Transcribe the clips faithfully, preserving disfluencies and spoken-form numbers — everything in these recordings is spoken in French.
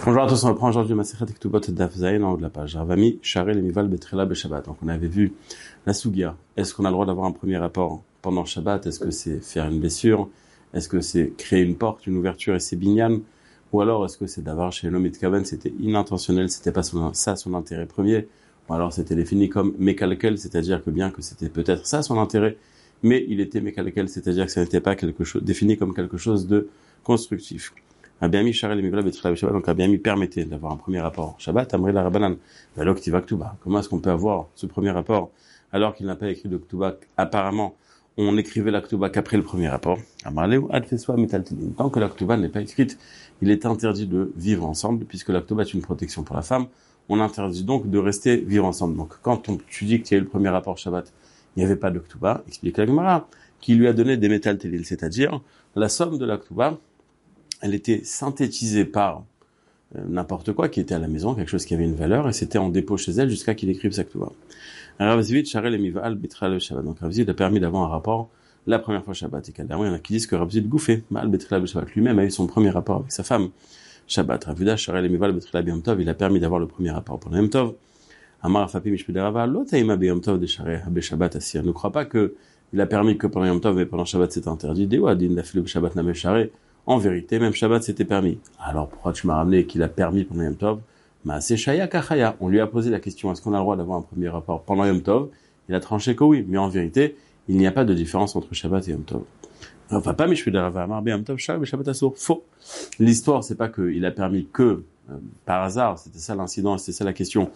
Bonjour à tous, on reprend aujourd'hui Masechet Ketubot Daf Zayin en haut de la page. Ravami, Sharel et Mival Betrila Beshabbat. Donc on avait vu la Sugia. Est-ce qu'on a le droit d'avoir un premier rapport pendant Shabbat? Est-ce que c'est faire une blessure? Est-ce que c'est créer une porte, une ouverture et c'est binyan? Ou alors est-ce que c'est d'avoir chez l'homme Kaven, c'était inintentionnel, c'était pas son, ça son intérêt premier? Ou alors c'était défini comme mékalkel, c'est-à-dire que bien que c'était peut-être ça son intérêt, mais il était mékalkel, c'est-à-dire que ça n'était pas quelque chose, défini comme quelque chose de constructif. Abiyami Sharel et Mivla Betrila Beshabbat, donc Abiyami permettait d'avoir un premier rapport Shabbat, Amri la Rabbanan, Valok Tiva Ktuba. Comment est-ce qu'on peut avoir ce premier rapport alors qu'il n'a pas écrit de Ktuba? Apparemment, on écrivait la Ktuba qu'après le premier rapport. Amarleu Ad Feswa Mitaltilin. Tant que la Ktuba n'est pas écrite, il est interdit de vivre ensemble, puisque la Ktuba est une protection pour la femme. On interdit donc de rester vivre ensemble. Donc, quand on, tu dis qu'il y a eu le premier rapport Shabbat, il n'y avait pas de Ktuba, explique la Gemara, qui lui a donné des métaltilin, c'est-à-dire la somme de la Ktuba, elle était synthétisée par euh, n'importe quoi qui était à la maison, quelque chose qui avait une valeur, et c'était en dépôt chez elle jusqu'à qu'il écrive sa Ktuba. Rav Zvid, Sharel et Mival, Betrila Shabbat. Donc Rav Zvid a permis d'avoir un rapport la première fois Shabbat. Et qu'à il y en a qui disent que Rav Zvid Gouffé, Mal Betrila Shabbat, lui-même a eu son premier rapport avec sa femme Shabbat. Rav Yuda, Sharel et Mival, Betrila Yom Tov, il a permis d'avoir le premier rapport pendant Yom Tov. Amar Afapi Mishpedarava, Lotaima Yom Tov de Sharel, Habe Shabbat Asir. Ne crois pas que il a permis que pendant Yom Tov et pendant Shabbat c'est interdit. Dewadin, Dafilu Shabbat Name Sharel. En vérité, même Shabbat c'était permis. Alors pourquoi tu m'as ramené qu'il a permis pendant Yom Tov? Maaseh Shaya Kachaya. On lui a posé la question, est-ce qu'on a le droit d'avoir un premier rapport pendant Yom Tov? Il a tranché que oui, mais en vérité, il n'y a pas de différence entre Shabbat et Yom Tov. Enfin, pas Mishpedarava Amar Yom Tov Shabbat Shabbat Asur. Faux. L'histoire, c'est pas qu'il a permis que euh, par hasard, c'était ça l'incident, c'était ça la question,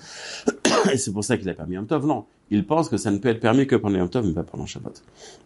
et c'est pour ça qu'il a permis Yom Tov. Non, il pense que ça ne peut être permis que pendant Yom Tov, mais pas pendant Shabbat.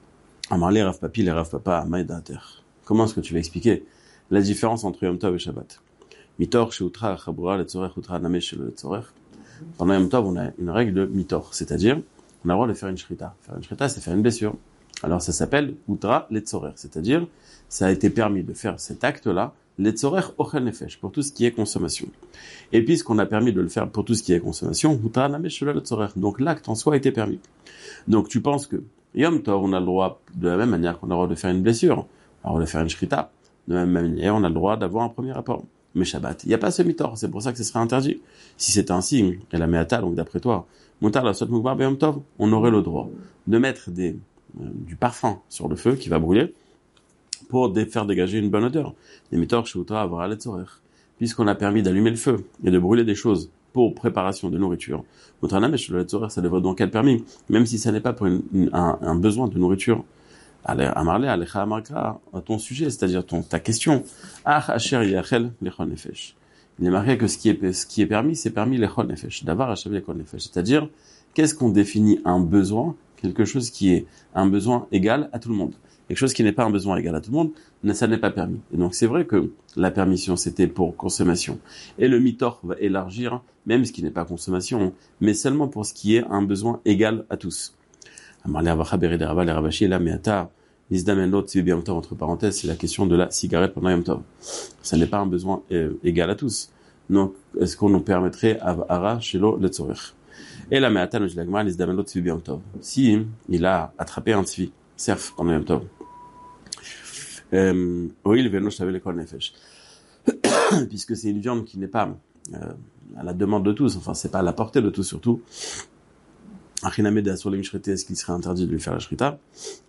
Amar les Rav Papi, les Rav Papa, Maïdater. Comment est-ce que tu vas expliquer la différence entre Yom Tov et Shabbat? Mitor sheutra chabura letzorech utra namesh letzorech. Pendant Yom Tov, on a une règle de mitor, c'est-à-dire on a le droit de faire une shrita. Faire une shrita, c'est faire une blessure. Alors ça s'appelle utra letzorech, c'est-à-dire ça a été permis de faire cet acte-là letzorech ochel nefesh, pour tout ce qui est consommation. Et puisqu'on a permis de le faire pour tout ce qui est consommation, utra namesh letzorech, donc l'acte en soi a été permis. Donc tu penses que Yom Tov, on a le droit, de la même manière qu'on a le droit de faire une blessure, alors on va faire une shrita. De la même manière, on a le droit d'avoir un premier rapport. Mais Shabbat, il n'y a pas ce mitor, c'est pour ça que ce serait interdit. Si c'est un signe, et la meata, donc d'après toi, Montar la sot mukbar beyom tov, on aurait le droit de mettre des, euh, du parfum sur le feu qui va brûler pour dé- faire dégager une bonne odeur. Les mitor sheutra avoir aletzorer. Puisqu'on a permis d'allumer le feu et de brûler des choses pour préparation de nourriture. Montar la mèche, ça devrait donc être permis, même si ça n'est pas pour une, une, un, un besoin de nourriture. Amarle, alecha amarkra, à ton sujet, c'est-à-dire ton, ta question. Ah, asher yachel lechol nefesh. Il est marqué que ce qui est, ce qui est permis, c'est permis lechol nefesh. D'avar achev lechol nefesh. C'est-à-dire, qu'est-ce qu'on définit un besoin? Quelque chose qui est un besoin égal à tout le monde. Quelque chose qui n'est pas un besoin égal à tout le monde, ça n'est pas permis. Et donc, c'est vrai que la permission, c'était pour consommation. Et le mitor va élargir, même ce qui n'est pas consommation, mais seulement pour ce qui est un besoin égal à tous. Entre parenthèses, c'est la question de la cigarette pendant Yom Tov. Ça n'est pas un besoin euh, égal à tous. Donc, est-ce qu'on nous permettrait Ara Shelo Letzorech? Et la Meata, nous dit la Gemara, l'Isdamelot Tzvi Yom Tov. Si il a attrapé un tzvi, cerf pendant Yom Tov, Oil Veno Shaveh Lekol Nefesh, puisque c'est une viande qui n'est pas euh, à la demande de tous, enfin, c'est pas à la portée de tous surtout. Est-ce qu'il serait interdit de lui faire la shrita?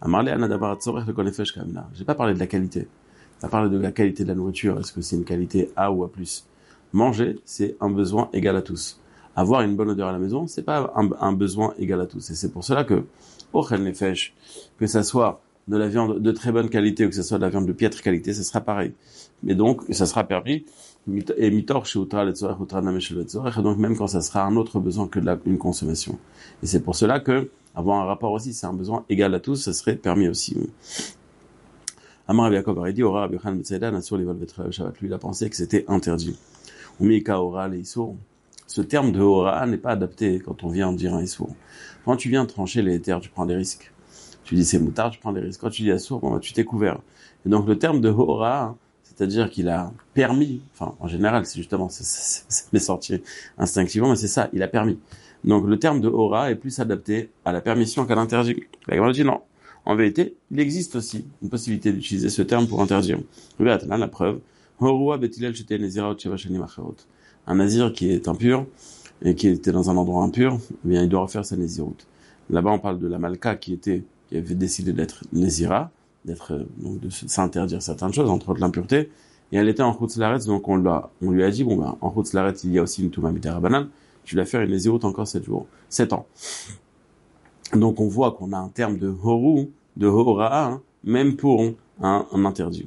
J'ai pas parlé de la qualité. J'ai parlé de la qualité de la nourriture. Est-ce que c'est une qualité A ou A plus? Manger, c'est un besoin égal à tous. Avoir une bonne odeur à la maison, c'est pas un, un besoin égal à tous. Et c'est pour cela que, ochel nefesh, que ça soit de la viande de très bonne qualité ou que ça soit de la viande de piètre qualité, ça sera pareil. Mais donc, ça sera permis. Et mitor chez utra letzorech utra namesh letzorech, et donc même quand ça sera un autre besoin que de la, une consommation. Et c'est pour cela que avoir un rapport aussi, c'est un besoin égal à tous, ça serait permis aussi. Amar Rabbi Yaakov a dit ora Rabbi Yochanan ben Tzaidan asur lival betrila Shabbat. Lui, il a pensé que c'était interdit. Umika ora le isur. Ce terme de ora n'est pas adapté quand on vient dire un isur. Quand tu viens trancher les terres, tu prends des risques. Tu dis c'est moutard, tu prends des risques. Quand tu dis asur, bon, bah, tu t'es couvert. Et donc le terme de ora, c'est-à-dire qu'il a permis, enfin, en général, c'est justement, c'est, c'est, c'est, c'est sorti instinctivement, mais c'est ça, il a permis. Donc, le terme de aura est plus adapté à la permission qu'à l'interdit. La Gemara dit non. En vérité, il existe aussi une possibilité d'utiliser ce terme pour interdire. Là, la preuve, Horua betilel shete nezira ot sheva shanim acherot. Un nazir qui est impur et qui était dans un endroit impur, eh bien, il doit refaire sa nézirut. Là-bas, on parle de la Malka qui était, qui avait décidé d'être nézira, d'être, donc de s'interdire certaines choses, entre autres l'impureté, et elle était en Chutz Laaretz, donc on, l'a, on lui a dit, bon, ben, en Chutz Laaretz, il y a aussi une Touma Midarabanan, tu vas faire une nézirut encore sept jours, sept ans. Donc on voit qu'on a un terme de Horu, de Horaa, hein, même pour un, un interdit.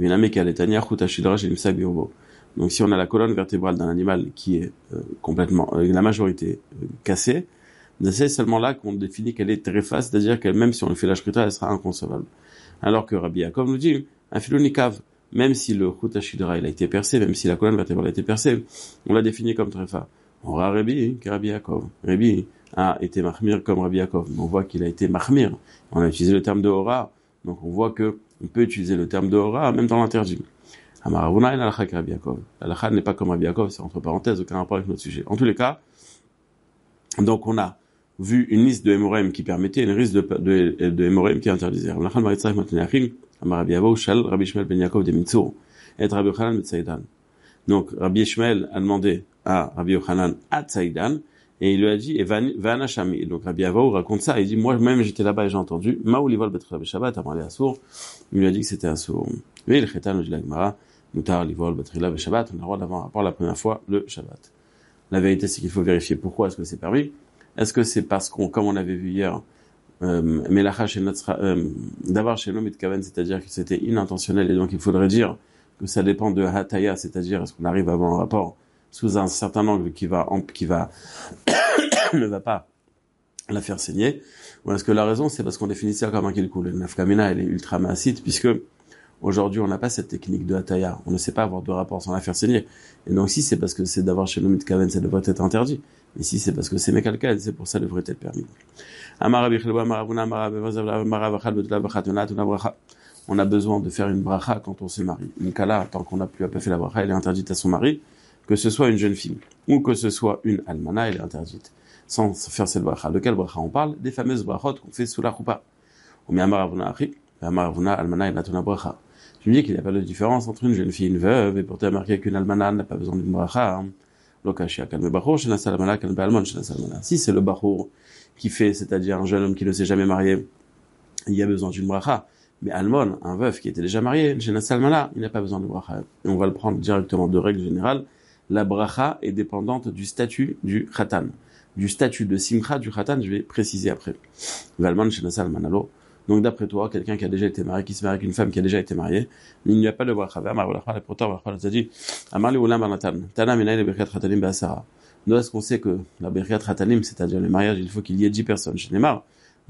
Donc si on a la colonne vertébrale d'un animal qui est euh, complètement, euh, la majorité euh, cassée, c'est seulement là qu'on définit qu'elle est tréfa, c'est-à-dire que même si on fait la shrita, elle sera inconcevable. Alors que Rabbi Yaakov nous dit, un filonikav, même si le chut hashidra il a été percé, même si la colonne vertébrale a été percée, on l'a défini comme tréfa. On aura Rabbi, que Rabbi Yaakov. Rabbi a été mahmir comme Rabbi Yaakov. On voit qu'il a été mahmir. On a utilisé le terme de hora, donc on voit que on peut utiliser le terme de hora même dans l'interdit. Amaravuna et l'alakha que Rabbi Yaakov. L'alakha n'est pas comme Rabbi Yaakov, c'est entre parenthèses, aucun rapport avec notre sujet. En tous les cas, donc on a vu une liste de hémorraïm qui permettait, une liste de, de, de hémorraïm qui interdisait. Rabbi Shmuel ben Yaakov de Mitzur et Rabbi Yochanan ben Tzaidan. Donc Rabbi Shmuel a demandé à Rabbi Yochanan à Tzaidan et il lui a dit et Vana Shami. Et donc Rabbi Avaou raconte ça, il dit moi même j'étais là-bas et j'ai entendu Maoulivol betra b'Shabbat, à parler à sourd. Il lui a dit que c'était un sourd. Oui, le Chetan nous dit la Gemara, Mutar livol betra b'Shabbat, on a le droit d'avoir un rapport la première fois le Shabbat. La vérité c'est qu'il faut vérifier pourquoi est-ce que c'est permis. Est-ce que c'est parce qu'on, comme on avait vu hier, Melacha chez notre, d'avoir chez l'homme mitkaven, c'est-à-dire que c'était inintentionnel et donc il faudrait dire que ça dépend de Hataya, c'est-à-dire est-ce qu'on arrive à avoir un rapport sous un certain angle qui va, qui va, ne va pas la faire saigner, ou est-ce que la raison c'est parce qu'on définit ça comme un kilkul. Le nafkamina elle est ultra massite puisque aujourd'hui on n'a pas cette technique de Hataya, on ne sait pas avoir de rapport sans la faire saigner. Et donc si c'est parce que c'est d'avoir chez l'homme mitkaven, ça devrait être interdit. Mais si c'est parce que c'est mécalcal, c'est pour ça que ça devrait être permis. On a besoin de faire une bracha quand on se marie. Une kala, tant qu'on n'a plus à pas fait la bracha, elle est interdite à son mari. Que ce soit une jeune fille ou que ce soit une almana, elle est interdite. Sans faire cette bracha. De quelle bracha on parle? Des fameuses brachot qu'on fait sous la choupa. Je lui dis qu'il n'y a pas de différence entre une jeune fille et une veuve, et pour te remarquer qu'une almana n'a pas besoin d'une bracha. Si c'est le bachour qui fait, c'est-à-dire un jeune homme qui ne s'est jamais marié, il y a besoin d'une bracha. Mais Almon, un veuf qui était déjà marié, il n'a pas besoin de bracha. Et on va le prendre directement de règle générale. La bracha est dépendante du statut du khatan. Du statut de simcha du khatan, je vais préciser après. Donc d'après toi, quelqu'un qui a déjà été marié, qui se marie avec une femme qui a déjà été mariée, il n'y a pas de bracha. Nous, est-ce qu'on sait que la berkat khatanim, c'est-à-dire le mariage, il faut qu'il y ait dix personnes. Je n'ai marre.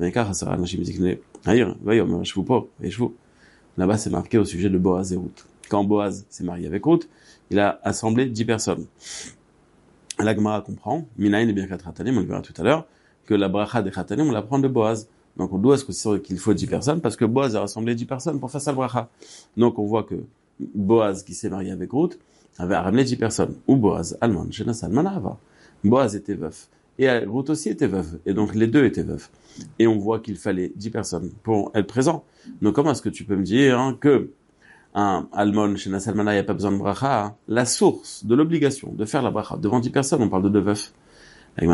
Là-bas, c'est marqué au sujet de Boaz et Ruth. Quand Boaz s'est marié avec Ruth, il a assemblé dix personnes. La Gemara comprend, Minaïn et Birkat Khatanim, on le verra tout à l'heure, que la bracha des Khatanim, on la prend de Boaz. Donc, on doit se qu'il faut dix personnes, parce que Boaz a rassemblé dix personnes pour faire sa bracha. Donc, on voit que Boaz, qui s'est marié avec Ruth, avait ramené dix personnes. Ou Boaz, Alman, Shenas Alman Ava. Boaz était veuf. Et Ruth aussi était veuve. Et donc, les deux étaient veufs. Et on voit qu'il fallait dix personnes pour être présent. Donc, comment est-ce que tu peux me dire hein, que un Almon, chez Nasalmana, il n'y a pas besoin de bracha, hein, la source de l'obligation de faire la bracha devant dix personnes, on parle de deux veufs. Quand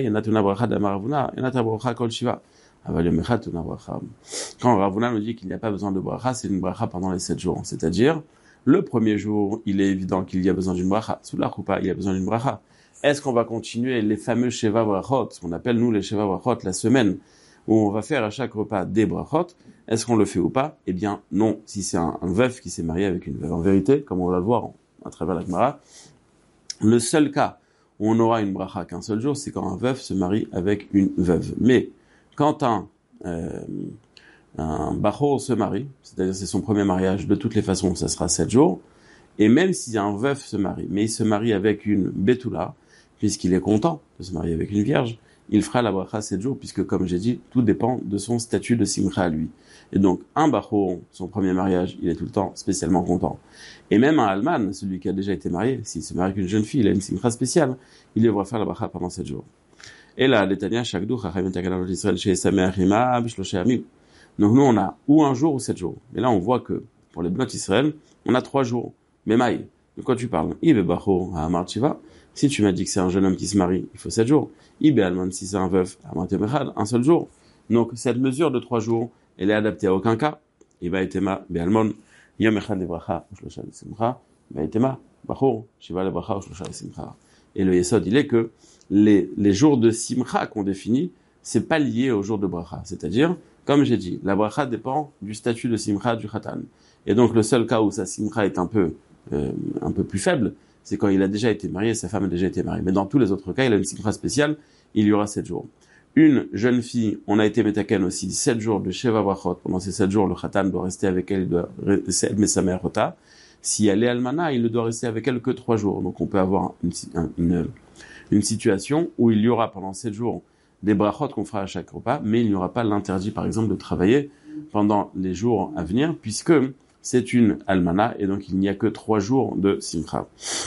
Ravuna nous dit qu'il n'y a pas besoin de bracha, c'est une bracha pendant les sept jours. C'est-à-dire, le premier jour, il est évident qu'il y a besoin d'une bracha. Sous la choupa, il y a besoin d'une bracha. Est-ce qu'on va continuer les fameux Sheva Brachot, ce qu'on appelle nous les Sheva Brachot, la semaine où on va faire à chaque repas des Brachot? Est-ce qu'on le fait ou pas? Eh bien, non, si c'est un, un veuf qui s'est marié avec une veuve. En vérité, comme on va le voir à travers la Gemara, le seul cas où on aura une bracha qu'un seul jour, c'est quand un veuf se marie avec une veuve. Mais quand un, euh, un bachor se marie, c'est-à-dire c'est son premier mariage, de toutes les façons, ça sera sept jours. Et même si un veuf se marie, mais il se marie avec une betula, puisqu'il est content de se marier avec une vierge, il fera la bracha sept jours, puisque comme j'ai dit, tout dépend de son statut de simcha à lui. Et donc, un bachor, son premier mariage, il est tout le temps spécialement content. Et même un alman, celui qui a déjà été marié, s'il se marie avec une jeune fille, il a une simcha spéciale, il devra faire la bracha pendant sept jours. Et là, l'Etania, Shakdou, Chachamim Takanot Israël, chez Sameachima, Bishloshé Amim. Donc nous, on a ou un jour ou sept jours. Et là, on voit que, pour les Bnot Israël, on a trois jours. Mais maï, de quoi tu parles? Ibe bacho ha'amar tchiva. Si tu m'as dit que c'est un jeune homme qui se marie, il faut sept jours. Ibe alman, si c'est un veuf, ha'amar temechad, un seul jour. Donc, cette mesure de trois jours, elle est adaptée à aucun cas. Iba etema, be'almon, yom echad lebracha, u'shlosha lesimcha, iba etema, bacho, shiva lebracha, u'shlosha lesimcha. Et le yesod, il est que les, les jours de simcha qu'on définit, c'est pas lié au jour de bracha. C'est-à-dire, comme j'ai dit, la bracha dépend du statut de simcha du khatan. Et donc, le seul cas où sa simcha est un peu, euh, un peu plus faible, c'est quand il a déjà été marié, sa femme a déjà été mariée. Mais dans tous les autres cas, il a une simcha spéciale, il y aura sept jours. Une jeune fille, on a été metaken aussi sept jours de sheva brachot. Pendant ces sept jours, le khatan doit rester avec elle, il doit rester mais sa mère rota. Si elle est almana, il ne doit rester avec elle que trois jours. Donc, on peut avoir une, une, une situation où il y aura pendant sept jours des brachot qu'on fera à chaque repas, mais il n'y aura pas l'interdit, par exemple, de travailler pendant les jours à venir, puisque c'est une almana, et donc il n'y a que trois jours de simcha.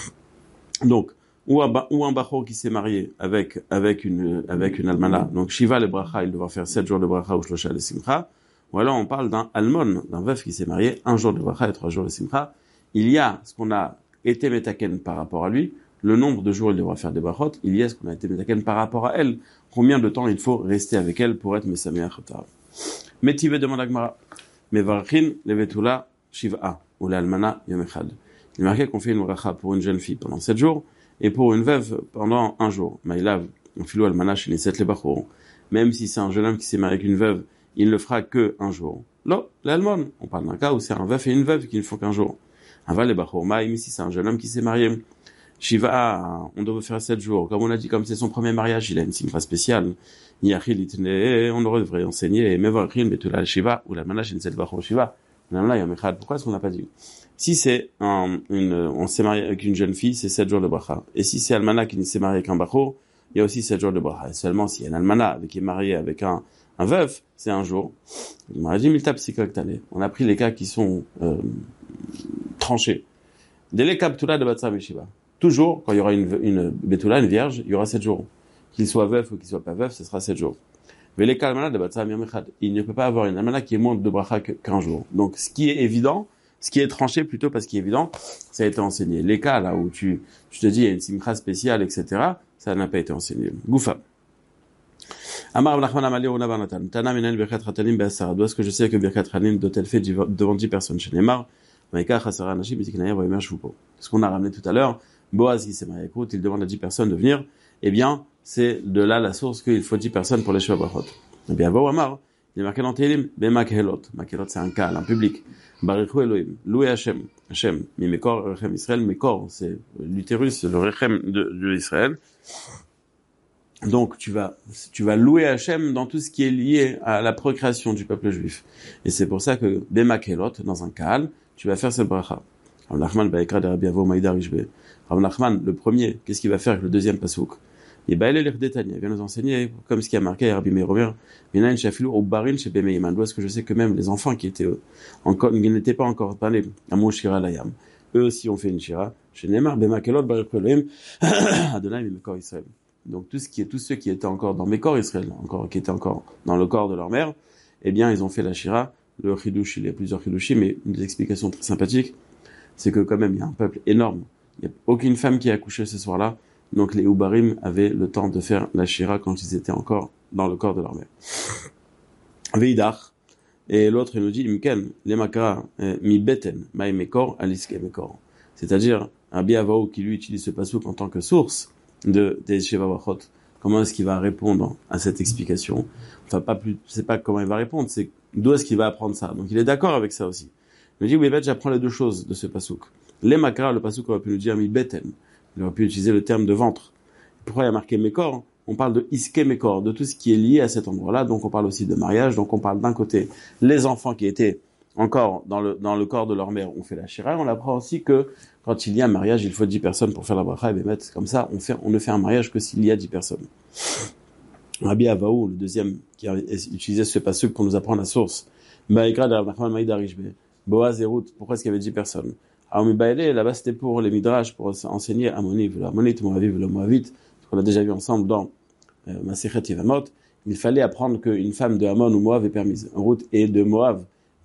Donc, ou un, ou un bachor qui s'est marié avec, avec une, avec une almana, donc shiva le bracha, il devra faire sept jours de bracha ou shlosha le simcha, ou alors on parle d'un almon, d'un veuf qui s'est marié, un jour de bracha et trois jours de simcha. Il y a ce qu'on a été metaken par rapport à lui, le nombre de jours il devra faire des brachot, il y a ce qu'on a été metaken par rapport à elle, combien de temps il faut rester avec elle pour être mesameach chotar. Metive demande à Gemara, mevarchin levetula shiv'a, ou l'almana yom echad. Il est marqué qu'on fait une bracha pour une jeune fille pendant sept jours, et pour une veuve pendant un jour. Maïlav, on filou almana chez les sept les bachor. Même si c'est un jeune homme qui s'est marié avec une veuve, il ne fera que un jour. Là, l'almon, on parle d'un cas où c'est un veuf et une veuve qui ne font qu'un jour. Aval les bachor maïm, si c'est un jeune homme qui s'est marié. Shiva, on doit faire sept jours. Comme on a dit, comme c'est son premier mariage, il a une simcha spéciale. Yachil itne, on devrait enseigner, mevarchin betula shiva, ou l'almana chez les sept bachor shiva. Pourquoi est-ce qu'on n'a pas dit? Si c'est un, une, on s'est marié avec une jeune fille, c'est sept jours de bracha. Et si c'est almana qui s'est marié avec un bachor, il y a aussi sept jours de bracha. Et seulement si y a une almana qui est mariée avec un, un veuf, c'est un jour. On a pris les cas qui sont euh, tranchés. Dès les kaptula de Batsa Meshiva. Toujours, quand il y aura une, une betula, une vierge, il y aura sept jours. Qu'il soit veuf ou qu'il soit pas veuf, ce sera sept jours. Il ne peut pas avoir une almana qui est moins de bracha qu'un jour. Donc, ce qui est évident, ce qui est tranché plutôt parce qu'il est évident, ça a été enseigné. Les cas là où tu, tu te dis il y a une simcha spéciale, et cetera, ça n'a pas été enseigné. Goufa. Amar Nachman Amali Ona Banatan. Tana Minen Birkat Ratanim Be'asara. D'où est-ce que je sais que Birkat Ratanim doit être fait devant dix personnes chez Neymar? Maïka Chasara Nashi Bitiknaya Voyemer Shvupo. Ce qu'on a ramené tout à l'heure, Boaz qui s'est marié avec Ruth, il demande à dix personnes de venir. Eh bien, c'est de là la source qu'il faut dix personnes pour les Sheva Brachot. Eh bien, Bo Amar, il est marqué dans Télim, Bemakelot. Makelot, c'est un cas, un public. Barichu Elohim, loué Hachem. Hachem, mi Mekor, Rechem Israël, Mekor, c'est l'utérus, le Rechem de, de Israël. Donc, tu vas, tu vas louer Hachem dans tout ce qui est lié à la procréation du peuple juif. Et c'est pour ça que, Bemakelot, dans un Kaal, tu vas faire cette bracha. Rav Nachman, Baekra de Rabbi Avo, Maïda Rishbe. Rav Nachman, le premier, qu'est-ce qu'il va faire avec le deuxième pasouk? Et Baël el Erdetania, il vient nous enseigner, comme ce qui a marqué Rabbi Meir, Minain Shafilou au Barin chez Bemeiman. D'où est-ce que je sais que même les enfants qui étaient encore, qui n'étaient pas encore parlés à mon Shira Layam, eux aussi ont fait une Shira. Chez Neymar, Bemakelot, Baruch Elohim, Adonai Mekor Israël. Donc tout ce qui est, tous ceux qui étaient encore dans Mekor Israël, encore, qui étaient encore dans le corps de leur mère, eh bien, ils ont fait la Shira. Le Chidush, il y a plusieurs Chidushim, mais une des explications très sympathiques, c'est que quand même, il y a un peuple énorme. Il n'y a aucune femme qui a accouché ce soir-là. Donc les Ubarim avaient le temps de faire la Shira quand ils étaient encore dans le corps de leur mère. Veidach. Et l'autre, il nous dit, Imken, les makara, mi beten, maï mekor, aliske mekor. C'est-à-dire, un biavao qui lui utilise ce pasouk en tant que source de, des Sheva Brachot. Comment est-ce qu'il va répondre à cette explication? Enfin, pas plus, c'est pas comment il va répondre, c'est d'où est-ce qu'il va apprendre ça. Donc il est d'accord avec ça aussi. Il nous dit, oui, ben, j'apprends les deux choses de ce pasouk. Les makara, le pasouk aurait pu nous dire, mi beten. Il aurait pu utiliser le terme de ventre. Pourquoi il y a marqué Mekor? On parle de Iske Mekor, de tout ce qui est lié à cet endroit-là. Donc on parle aussi de mariage. Donc on parle d'un côté, les enfants qui étaient encore dans le, dans le corps de leur mère ont fait la Shira. On apprend aussi que quand il y a un mariage, il faut dix personnes pour faire la bracha et bémet. Comme ça, on fait, on ne fait un mariage que s'il y a dix personnes. Rabbi Avaou, le deuxième, qui a utilisé ce passage pour nous apprendre la source. Baïkra de Rav Nachman Maïda Rishbe. Boaz et Ruth, pourquoi est-ce qu'il y avait dix personnes? Alors, là-bas, c'était pour les midrash, pour enseigner Ammoniv, l'Ammonite, Moaviv, le Moavite, ce qu'on a déjà vu ensemble dans euh, Masechet Yevamot. Il fallait apprendre qu'une femme de Ammon ou Moav est permise. Ruth est de Moav,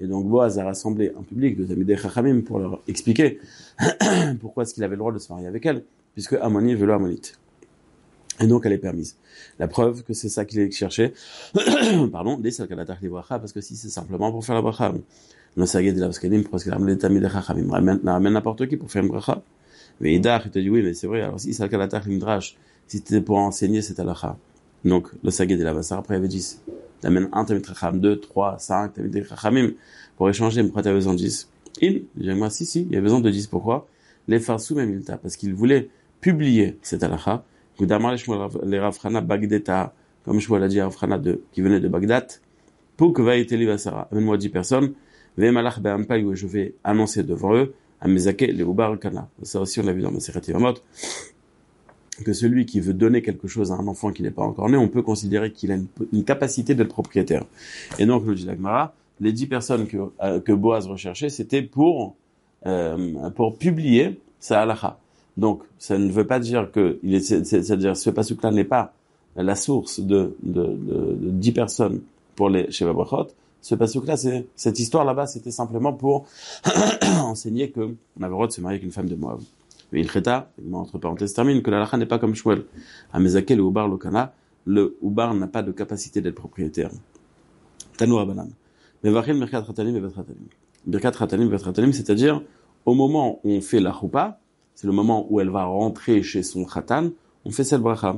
Et donc Boaz a rassemblé un public de Talmidei Chachamim pour leur expliquer pourquoi est-ce qu'il avait le droit de se marier avec elle, puisque Ammoni veut l'Ammonite. Et donc elle est permise. La preuve que c'est ça qu'il cherchait, pardon, des salkalatach les bracha, parce que si c'est simplement pour faire la bracha, le sagé de la Vaskanim, parce qu'il ramène les Talmidei Chachamim, ramène n'importe qui pour faire une bracha. Mais Idach, il te dit oui, mais c'est vrai, alors si salkalatach l'imdrash, si c'était pour enseigner, c'est halakha. Donc, le sagé de la Vassar, après il y avait dix. T'amènes un Talmidei Chacham, deux, trois, cinq Talmidei Chachamim, pour échanger, mais pourquoi t'as besoin de dix? Il, j'ai moi, si, si, il y a besoin de dix, pourquoi? Les farsou même ilta, parce qu'il voulait publier cette halakha, les Rafrana Bagdeta, comme je l'a dit à Rafrana de, qui venait de Bagdad, pour que va être les Vassara. Amène-moi dix personnes, ve malach be'ampay, où je vais annoncer devant eux, à Mezake, les Ubar Kana. Ça aussi, on l'a vu dans Masechet Yevamot, que celui qui veut donner quelque chose à un enfant qui n'est pas encore né, on peut considérer qu'il a une, une capacité d'être propriétaire. Et donc, nous dit la Gemara, les dix personnes que, euh, que Boaz recherchait, c'était pour, euh, pour publier sa halakha. Donc, ça ne veut pas dire que, il est, c'est, c'est, c'est-à-dire, ce pasuk-là n'est pas la source de, de, de, de dix personnes pour les Sheva Brachot. Ce pasuk-là, c'est, cette histoire là-bas, c'était simplement pour enseigner que on avait le droit de se marier avec une femme de Moab. Mais il cheta, entre parenthèses termine, que la halakha n'est pas comme Shmuel. À Mezake, le Ubar, le Kana, le Ubar n'a pas de capacité d'être propriétaire. Tanou Rabanan. Mais Vachil, Birkat Ratanim et Bet Ratanim. Birkat Ratanim et Bet Ratanim, c'est-à-dire, au moment où on fait la choupa, c'est le moment où elle va rentrer chez son khatan, on fait cette bracha.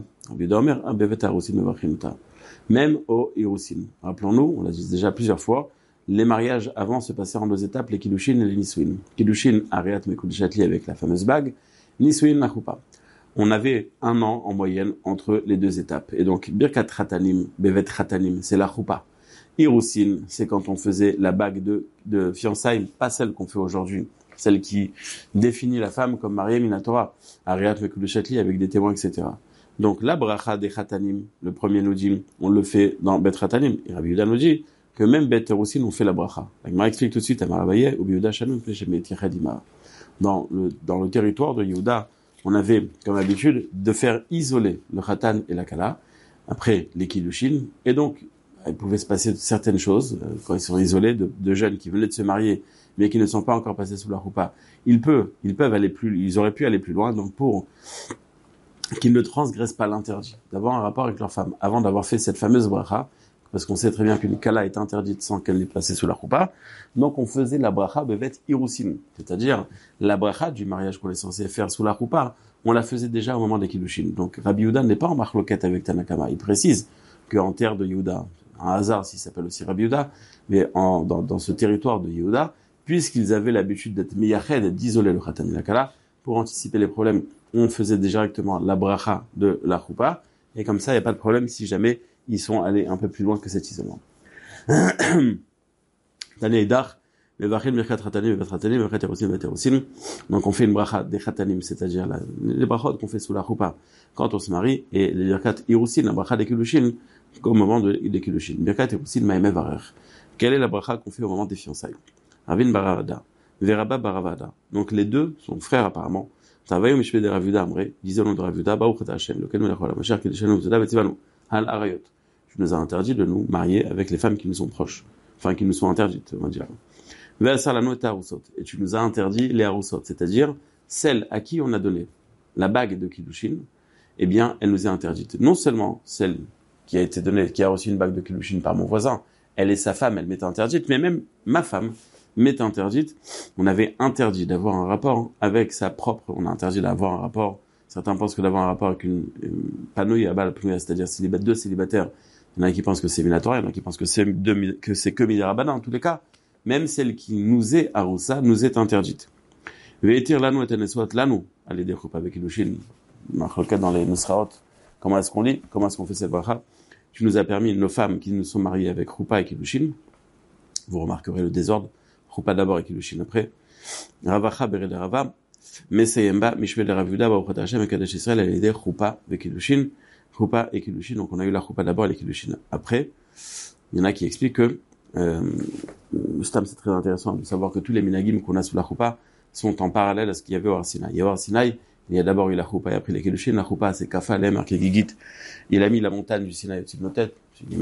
Même au Hirusin. Rappelons-nous, on l'a dit déjà plusieurs fois, les mariages avant se passaient en deux étapes, les Kiddushin et les Nisouin. Kiddushin, Ariat Mekudishatli avec la fameuse bague, Nisouin, la choupa. On avait un an en moyenne entre les deux étapes. Et donc, Birkat Ratanim, Bevet Ratanim, c'est la choupa. Hirusin, c'est quand on faisait la bague de, de fiançailles, pas celle qu'on fait aujourd'hui, celle qui définit la femme comme mariée minatora, Ariat Mekudishatli avec des témoins, et cetera. Donc, la bracha des Khatanim, le premier nous dit, on le fait dans Bet Khatanim. Et Rabbi Yehuda nous dit que même Bet Terousin, on fait la bracha. La Gemara explique tout de suite à Marabaye, ou Yehuda Shalom, dans le, dans le territoire de Yehuda, on avait, comme habitude, de faire isoler le Khatan et la Kala, après les Kiddushin, et donc, il pouvait se passer certaines choses, quand ils sont isolés, de, de jeunes qui venaient de se marier, mais qui ne sont pas encore passés sous la roupa. Ils peuvent, ils peuvent aller plus, ils auraient pu aller plus loin, donc pour qu'ils ne transgressent pas l'interdit d'avoir un rapport avec leur femme avant d'avoir fait cette fameuse bracha, parce qu'on sait très bien qu'une kala est interdite sans qu'elle n'ait passé sous la roupa. Donc on faisait la bracha bevet irusin, c'est-à-dire la bracha du mariage qu'on est censé faire sous la roupa, on la faisait déjà au moment des kiddushin. Donc Rabbi Yehuda n'est pas en marloquette avec Tanakama. Il précise qu'en terre de Yehuda, un hasard s'il s'appelle aussi Rabbi Yehuda, mais en, dans, dans ce territoire de Yehuda, puisqu'ils avaient l'habitude d'être miyached, d'isoler le khatan et la kala, pour anticiper les problèmes, on faisait directement la bracha de la choupa, et comme ça, il n'y a pas de problème si jamais ils sont allés un peu plus loin que cet isolement. Donc on fait une bracha des khatanim, c'est-à-dire la, les brachot qu'on fait sous la choupa quand on se marie, et les birkat irusin, la bracha des kiddushin, au moment de, des kiddushin. Birkat irusin ma'emeh varer. Quelle est la bracha qu'on fait au moment des fiançailles? Ravin baravada, veraba baravada. Donc les deux sont frères apparemment. Travaillons Mishpé de Rav Yehuda Amré, disait au nom de Rav Yehuda, Baruch Ata Hashem, lequel nous l'a chola, ma chère Kedishanu V'Zada V'Tzivanu, Hal Arayot. Tu nous as interdit de nous marier avec les femmes qui nous sont proches, enfin qui nous sont interdites, on va dire. Ve'asar lanu et harusot, et tu nous as interdit les harusot, c'est-à-dire celles à qui on a donné la bague de Kiddushin, eh bien, elle nous est interdite. Non seulement celle qui a été donnée, qui a reçu une bague de Kiddushin par mon voisin, elle est sa femme, elle m'est interdite, mais même ma femme m'est interdite. On avait interdit d'avoir un rapport avec sa propre, on a interdit d'avoir un rapport, certains pensent que d'avoir un rapport avec une, une panouille à balle, c'est-à-dire célibat, deux célibataires, il y en a qui pensent que c'est minatoire, il y en a qui pensent que c'est, deux, que c'est que midirabanan, en tous les cas, même celle qui nous est aroussa, nous est interdite. Ve'etir lanu et eneswat lanu, allez dire coupe avec Kiddushin, marloquette dans les nusraot, comment est-ce qu'on lit, comment est-ce qu'on fait cette bracha? Tu nous as permis, nos femmes qui nous sont mariées avec Choupa et Kiddushin, vous remarquerez le désordre, Choupa d'abord et Kiddushin après. Ravacha bered rava, meseyemba mishve de Rav Yehuda baruch ata Hashem mekadesh Israël elle est Choupa et Kiddushin, Choupa et Kiddushin. Donc on a eu la Choupa d'abord et les Kiddushin après. Il y en a qui expliquent que euh, Stam, c'est très intéressant de savoir que tous les minagim qu'on a sous la Choupa sont en parallèle à ce qu'il y avait au Har Sinaï. Il y a au Har Sinaï, il y a d'abord eu la Choupa et après les Kiddushin. La Choupa c'est Kafa, Lem, marqué Gigit. Il a mis la montagne du Sinaï au-dessus de nos têtes, c'est une image.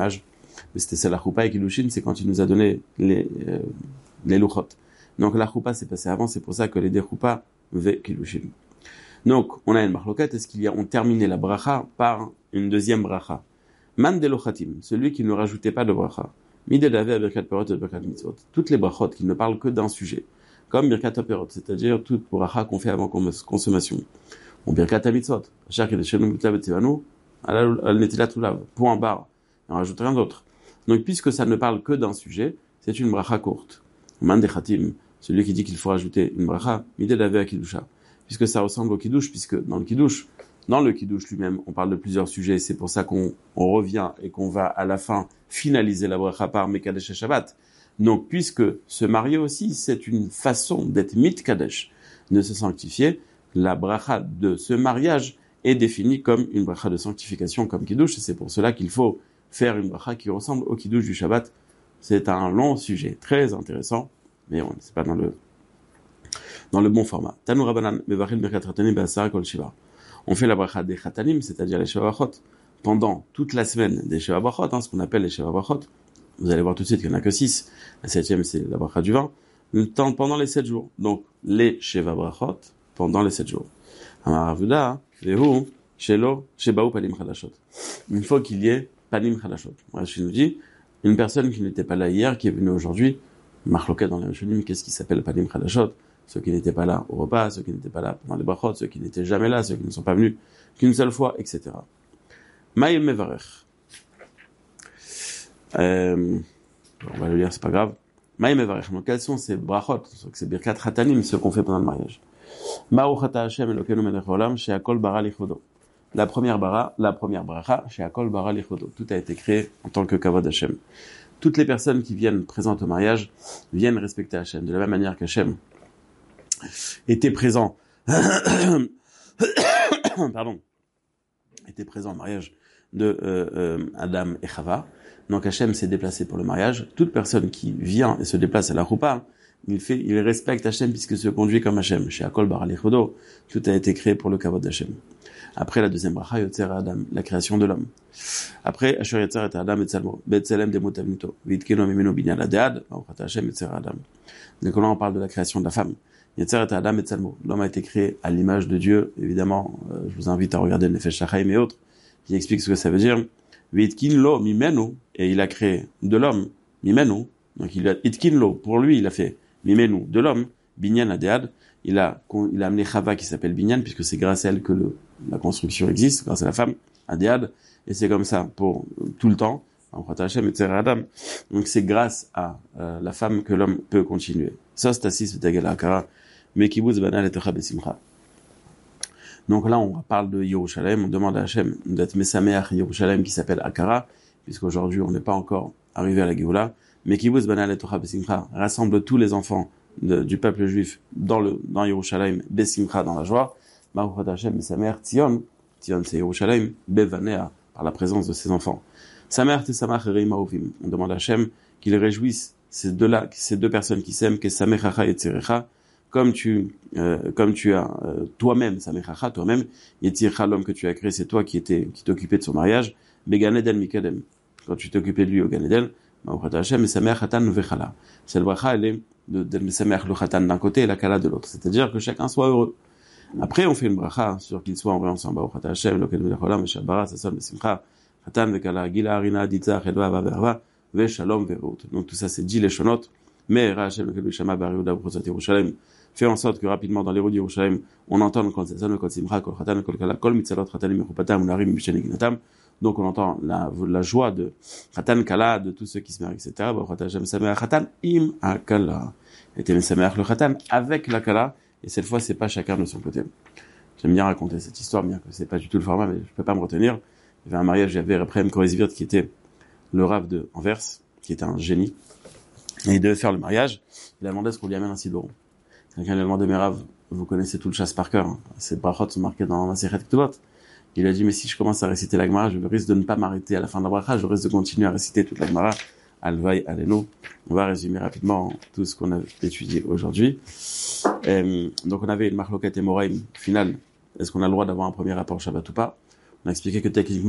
mais c'était ça la choupa et Kiddushin, c'est quand il nous a donné les, euh, les luchot. Donc la choupa s'est passée avant, c'est pour ça que les deux choupa ve Kiddushin. Donc, on a une marloquette, est-ce qu'il y a, on terminait la bracha par une deuxième bracha. Man de lochatim, celui qui ne rajoutait pas de bracha. Mide d'ave à birkat perot et birkat mitzvot. Toutes les brachot qui ne parlent que d'un sujet. Comme birkat perot, c'est-à-dire toute bracha qu'on fait avant consommation. Ou birkat mitzvot. Chaque des chenum mutlav et tivanu, al netilat ulav. Point barre. On rajoute rien d'autre. Donc, puisque ça ne parle que d'un sujet, c'est une bracha courte. Man de chatim, celui qui dit qu'il faut rajouter une bracha, mide d'ave à kiddusha. Puisque ça ressemble au kiddush, puisque dans le kiddush, dans le kiddush lui-même, on parle de plusieurs sujets, c'est pour ça qu'on on revient et qu'on va à la fin finaliser la bracha par Mekadesh et Shabbat. Donc, puisque se marier aussi, c'est une façon d'être mitkadesh, de se sanctifier, la bracha de ce mariage est définie comme une bracha de sanctification, comme kiddush, et c'est pour cela qu'il faut faire une bracha qui ressemble au kiddush du Shabbat. C'est un long sujet, très intéressant, mais on c'est pas dans le dans le bon format. Tanu Rabbanan, Mevachil Birkat Chatanim Be'asara Kol Shiva. On fait la bracha des Chatanim, c'est-à-dire les Sheva Brachot, pendant toute la semaine des Sheva Brachot, hein, ce qu'on appelle les Sheva Brachot. Vous allez voir tout de suite qu'il n'y en a que six. La septième, c'est la bracha du vin. Le temps pendant les sept jours. Donc, les Sheva Brachot, pendant les sept jours. Amar Avuda, Vehu, Shelo, Shebaou Panim Chadashot. Une fois qu'il y ait Panim Chadashot. Rashi nous dit, une personne qui n'était pas là hier, qui est venue aujourd'hui, Marloquet dans les Rishonim, qu'est-ce qui s'appelle Panim Chadashot? Ceux qui n'étaient pas là au repas, ceux qui n'étaient pas là pendant les brachot, ceux qui n'étaient jamais là, ceux qui ne sont pas venus qu'une seule fois, et cetera. Maïm Mevarech. Euh, on va le lire, c'est pas grave. Maïm Mevarech. Donc, quels sont ces brachot? C'est Birkat Chatanim, ceux qu'on fait pendant le mariage. Ma'uchata Hashem Elokeinu melech haolam, she'akol bara lichodo. La première bara, la première bracha, she'akol bara lichodo. Tout a été créé en tant que kavod Hashem. Toutes les personnes qui viennent présentes au mariage viennent respecter Hashem. De la même manière qu'Hashem était présent, pardon, était présent au mariage de euh, euh, Adam et Chava. Donc Hachem s'est déplacé pour le mariage. Toute personne qui vient et se déplace à la choupa, il fait, il respecte Hachem puisqu'il se conduit comme Hachem. Chez Akol Bar Alichodo, tout a été créé pour le kavod d'Hachem. Après la deuxième bracha, Yotzer Adam, la création de l'homme. Après, Asher Yotzer et Adam et Tzalmo, Betzelem Demot Avnito, Vitkeno Mimeno Binyan Ladead, Ma'uchata Hachem Yotzer Adam. Donc là, on parle de la création de la femme. Yetzer et Adam et Tzalmo. L'homme a été créé à l'image de Dieu. Évidemment, euh, je vous invite à regarder le Nefesh Shachaim et autres, qui expliquent ce que ça veut dire. Vitkin lo mimenu, et il a créé de l'homme, mimenu. Donc il a itkin lo, pour lui, il a fait mimenu, de l'homme, binyan adead. Il a, il a amené Chava qui s'appelle binyan, puisque c'est grâce à elle que le, la construction existe, grâce à la femme, adead. Et c'est comme ça pour tout le temps. Donc c'est grâce à euh, la femme que l'homme peut continuer. Ça c'est assis mais kibbutz banal et techa besimcha. Donc là on parle de Yerushalem, on demande à Hachem d'être mesameach Yerushalem qui s'appelle Akara, puisqu'aujourd'hui on n'est pas encore arrivé à la Géoula. Mais kibbutz banal et techa besimcha rassemble tous les enfants de, du peuple juif dans le dans Yerushalem besimcha, dans la joie. Baruch Hashem mesameach Tzion, Tzion c'est Yerushalem bevanea, par la présence de ses enfants. Samer te samach reim ahovim. On demande à Hachem qu'il réjouisse ces deux-là, ces deux personnes qui s'aiment, que samechacha et tzirecha, comme tu, euh, comme tu as euh, toi-même, samechacha, toi-même, yetzirecha, l'homme que tu as créé, c'est toi qui étais, qui t'occupais de son mariage, began eden mikadem. Quand tu t'occupais de lui au Gan Eden, ma'uchat Hachem, mesameach chatan vechala. Cette bracha, elle est de, de mesameach le chatan d'un côté et la kala de l'autre. C'est-à-dire que chacun soit heureux. Après, on fait une bracha sur qu'il soit ensemble. Ma'uchat Hachem, lokel melech haolam, meshabara, sasson, besimcha. Hatan vekala, gila arina, ditza, chedva, vaverva, ve shalom verot. Donc tout ça c'est dit les shonot. Mais Rachel le Shama Bariuda Brosat Yerushalem fait en sorte que rapidement dans les rues d'Yerushalem on entend le Kol Kol Simcha, Kol Chatan, Kol Kala, Kol Mitzalot, Chatanim Mechupatam, Unarim Misheneginatam. Donc on entend la, la joie de Chatan Kala, de tous ceux qui se marient, et cetera. Baruch Hashem Sameach Chatan im Akala. Et Tem Sameach le Chatan avec la Kala. Et cette fois c'est pas chacun de son côté. J'aime bien raconter cette histoire, bien que c'est pas du tout le format, mais je peux pas me retenir. Il y avait un mariage, il y avait Reprem Korizvirt qui était le Rav de Anvers, qui était un génie. Et il devait faire le mariage. Il a demandé ce qu'on lui amène un sidouron. Quelqu'un lui a demandé, mais Rav, vous connaissez tout le chasse par cœur. Hein. Ces brachot sont marqués dans la Masechet Ketubot. Il a dit, mais si je commence à réciter la Gemara, je risque de ne pas m'arrêter à la fin de la bracha, je risque de continuer à réciter toute la Gemara. Alvaï, Aleno. On va résumer rapidement tout ce qu'on a étudié aujourd'hui. Et, donc on avait une marloquette et moraim finale. Est-ce qu'on a le droit d'avoir un premier rapport Shabbat ou pas? On a expliqué que techniquement,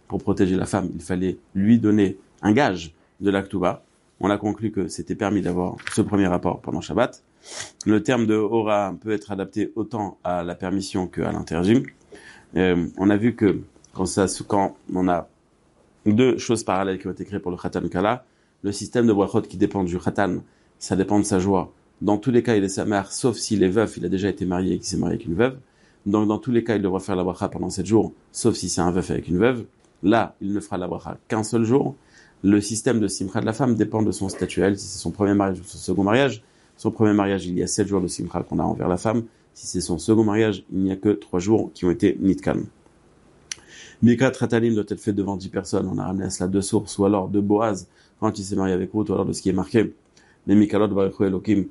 pour protéger la femme, il fallait lui donner un gage de la Ktuba. On a conclu que c'était permis d'avoir ce premier rapport pendant Shabbat. Le terme de Hora peut être adapté autant à la permission qu'à l'interdit. Euh, on a vu que quand, ça, quand on a deux choses parallèles qui ont été créées pour le Khatan Kala, le système de brachot qui dépend du Khatan, ça dépend de sa joie. Dans tous les cas, il est sa mère, sauf s'il est veuf, il a déjà été marié et qu'il s'est marié avec une veuve. Donc, dans tous les cas, il devra faire la bracha pendant sept jours, sauf si c'est un veuf avec une veuve. Là, il ne fera la bracha qu'un seul jour. Le système de simcha de la femme dépend de son statut, elle, si c'est son premier mariage ou son second mariage. Son premier mariage, il y a sept jours de simcha qu'on a envers la femme. Si c'est son second mariage, il n'y a que trois jours qui ont été nitkan. Birkat Ratanim doit être fait devant dix personnes. On a ramené à cela deux sources, ou alors de Boaz, quand il s'est marié avec Ruth, ou alors de ce qui est marqué. Les Mikalot Baruch Elokim,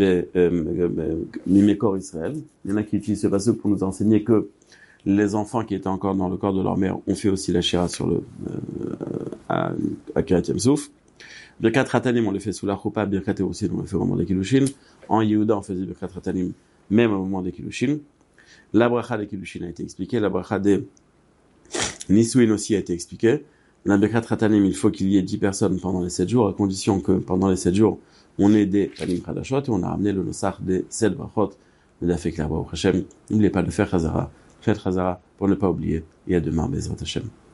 Mimekor Israël. Il y en a qui utilisent ce passage pour nous enseigner que les enfants qui étaient encore dans le corps de leur mère ont fait aussi la shira sur le, euh, à, à Kiryat Yamsouf. Birkat Ratanim, on le fait sous la choupa, Birkat Erusin, on le fait au moment des Kilushin. En Yehuda, on faisait Birkat Ratanim, même au moment des Kilushin. La bracha des Kilushin a été expliquée, la bracha des Nisuin aussi a été expliquée. La Birkat Ratanim, il faut qu'il y ait dix personnes pendant les sept jours, à condition que pendant les sept jours, on ait des Panim Khadashot, et on a ramené le Nosach des sept brachot, de la Fekla Baruch Hashem. N'oubliez pas de faire Chazara. Faites Chazara pour ne pas oublier. Et à demain, Bezrat Hashem.